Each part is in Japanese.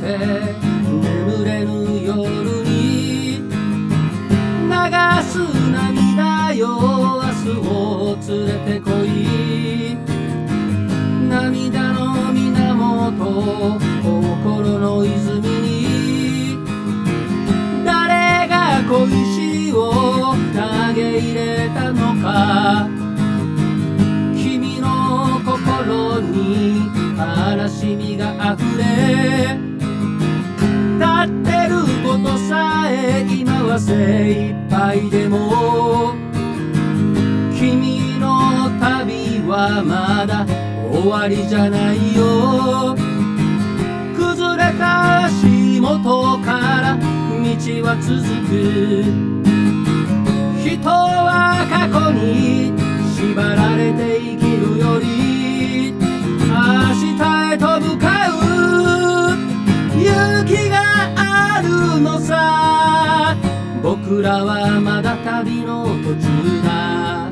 て眠れぬ夜に流す涙よ、明日を連れてこい。涙の源、心の泉に誰が小石を投げ入れたのか。君の心に悲しみがあふれ、立ってることさえ今は精一杯でも、君の旅はまだ終わりじゃないよ。崩れた足元から道は続く。人は過去に縛られて生きるより、明日へと向かう勇気があるのさ。僕らはまだ旅の途中だ。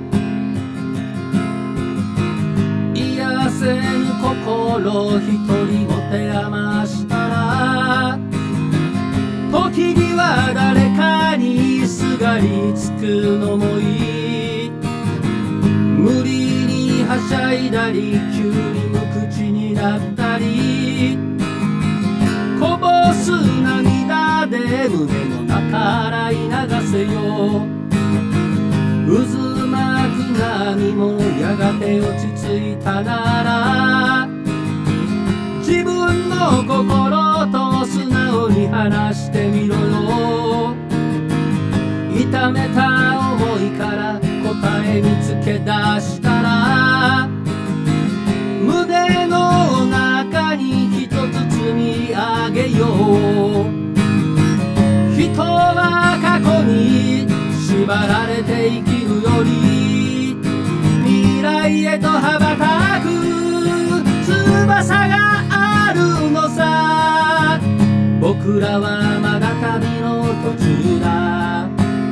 癒せぬ心一人持て余したら、時には誰かにすがりつくのもいい。無理にはしゃいだり急に無口になったり、こぼす涙で胸の中洗い流せよ。渦巻く波もやがて落ち着いたなら、自分の心と素直に話してみろよ。痛めた思いから答え見つけ出したら、胸の中に一つ積み上げよう。人は過去に縛られて生きるより、未来へと羽ばたく翼があるのさ。僕らはまだ旅の途中だ。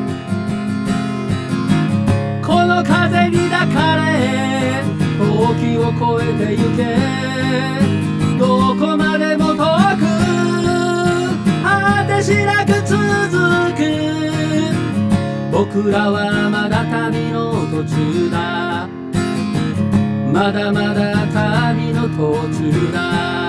この風に抱かれ時を越えてゆけ。どこまでも遠く果てしなく続く。僕らはまだ旅の途中だ。まだまだ旅の途中だ。